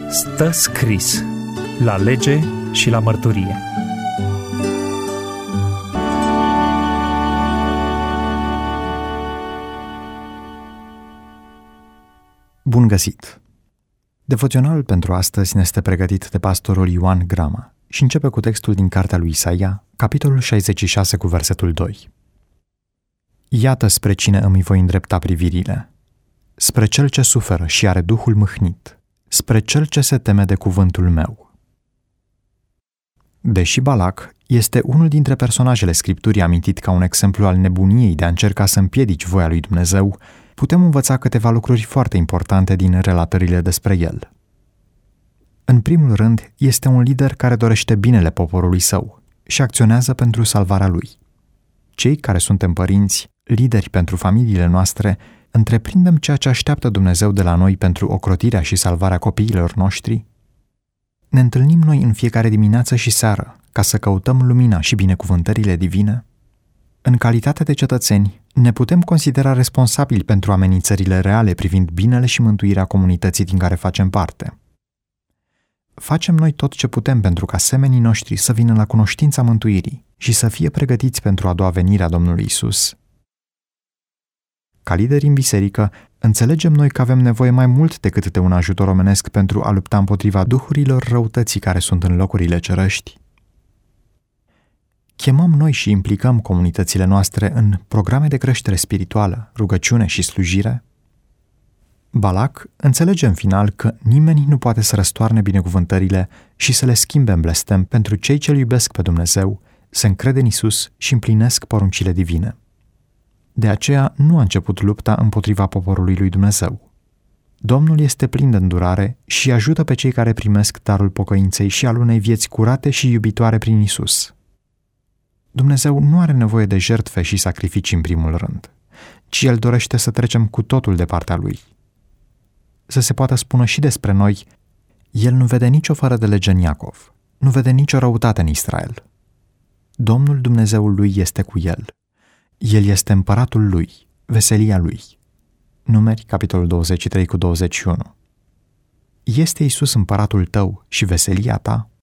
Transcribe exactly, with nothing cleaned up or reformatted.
Stă scris la lege și la mărturie. Bun găsit! Devoționalul pentru astăzi ne este pregătit de pastorul Ioan Grama și începe cu textul din cartea lui Isaia, capitolul șaizeci și șase cu versetul doi. Iată spre cine îmi voi îndrepta privirile, spre cel ce suferă și are duhul mâhnit, spre cel ce se teme de cuvântul meu. Deși Balac este unul dintre personajele Scripturii amintit ca un exemplu al nebuniei de a încerca să împiedici voia lui Dumnezeu, putem învăța câteva lucruri foarte importante din relatările despre el. În primul rând, este un lider care dorește binele poporului său și acționează pentru salvarea lui. Cei care suntem părinți, lideri pentru familiile noastre, întreprindem ceea ce așteaptă Dumnezeu de la noi pentru ocrotirea și salvarea copiilor noștri? Ne întâlnim noi în fiecare dimineață și seară ca să căutăm lumina și binecuvântările divine? În calitate de cetățeni, ne putem considera responsabili pentru amenințările reale privind binele și mântuirea comunității din care facem parte. Facem noi tot ce putem pentru ca semenii noștri să vină la cunoștința mântuirii și să fie pregătiți pentru a doua venire a Domnului Isus. Ca lideri în biserică, înțelegem noi că avem nevoie mai mult decât de un ajutor omenesc pentru a lupta împotriva duhurilor răutății care sunt în locurile cerești. Chemăm noi și implicăm comunitățile noastre în programe de creștere spirituală, rugăciune și slujire? Balac înțelege în final că nimeni nu poate să răstoarne binecuvântările și să le schimbe în blestem pentru cei ce-L iubesc pe Dumnezeu, se încrede în Isus și împlinesc poruncile divine. De aceea nu a început lupta împotriva poporului lui Dumnezeu. Domnul este plin de îndurare și ajută pe cei care primesc darul pocăinței și al unei vieți curate și iubitoare prin Isus. Dumnezeu nu are nevoie de jertfe și sacrificii în primul rând, ci El dorește să trecem cu totul de partea Lui. Să se poată spune și despre noi, El nu vede nicio fără de lege în Iacov, nu vede nicio răutate în Israel. Domnul Dumnezeul lui este cu el. El este împăratul lui, veselia lui. Numeri, capitolul douăzeci și trei cu douăzeci și unu. Este Isus împăratul tău și veselia ta?